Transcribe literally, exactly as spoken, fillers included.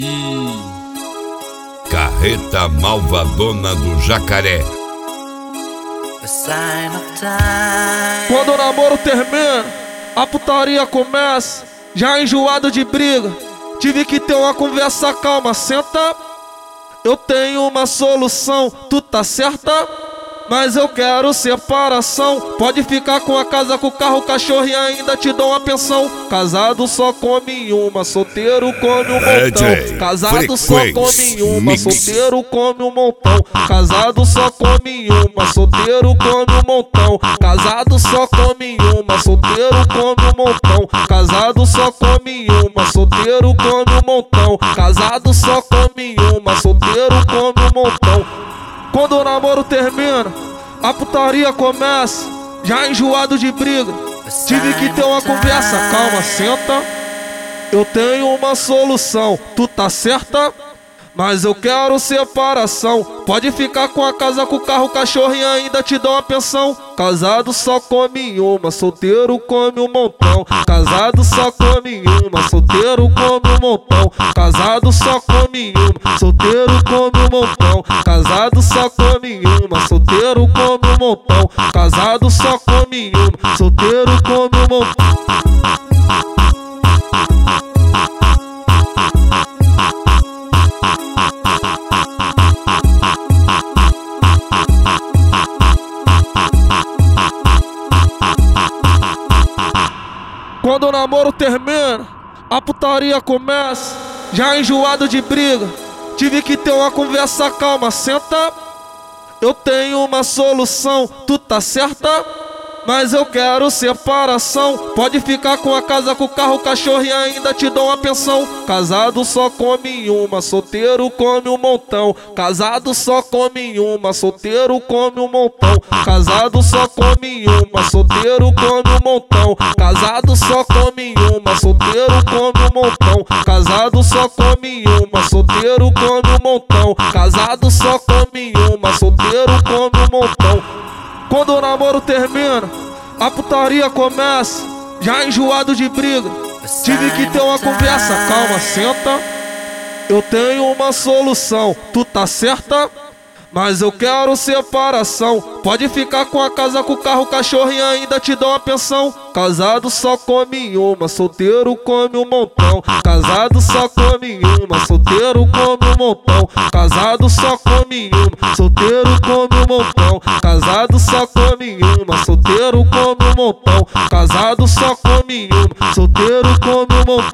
Hum. Carreta Malvadona do Jacaré. Quando o namoro termina, a putaria começa. Já enjoado de briga, tive que ter uma conversa calma. Senta, eu tenho uma solução. Tu tá certa, mas eu quero separação. Pode ficar com a casa, com o carro, o cachorro e ainda te dou uma pensão. Casado só come uma, solteiro come um montão. Casado só come uma, solteiro come um montão. Casado só come uma, solteiro come um montão. Casado só come uma, solteiro come um montão. Casado só come uma, solteiro come um montão. Casado só come uma, solteiro come um montão. Quando o namoro termina, a putaria começa. Já enjoado de briga, tive que ter uma conversa. Calma, senta, eu tenho uma solução. Tu tá certa, mas eu quero separação. Pode ficar com a casa, com o carro, o cachorro e ainda te dou uma pensão. Casado só come uma, solteiro come um montão. Casado só come uma, solteiro come um montão. Casado só come uma, solteiro come um montão. Casado só come uma, solteiro come um montão. Casado só come uma, solteiro come um montão. Quando o namoro termina, a putaria começa. Já enjoado de briga, tive que ter uma conversa calma. Senta, eu tenho uma solução. Tu tá certa, mas eu quero separação. Pode ficar com a casa, com o carro, o cachorro e ainda te dou uma pensão. Casado só come uma, solteiro come um montão. Casado só come uma, solteiro come um montão. Casado só come uma, solteiro come um montão. Casado só come uma, solteiro come um montão. Casado só come uma, solteiro come um montão. Casado só come uma, solteiro come um montão. Quando o namoro termina, a putaria começa. Já enjoado de briga, tive que ter uma conversa. Calma, senta, eu tenho uma solução. Tu tá certa, mas eu quero separação. Pode ficar com a casa, com o carro, o cachorro e ainda te dou uma pensão. Casado só come uma, solteiro come um montão. Casado só come uma, solteiro come um montão. Casado só come uma, solteiro come um montão. Casado só come uma, solteiro come um montão. Casado só come uma, solteiro come um montão.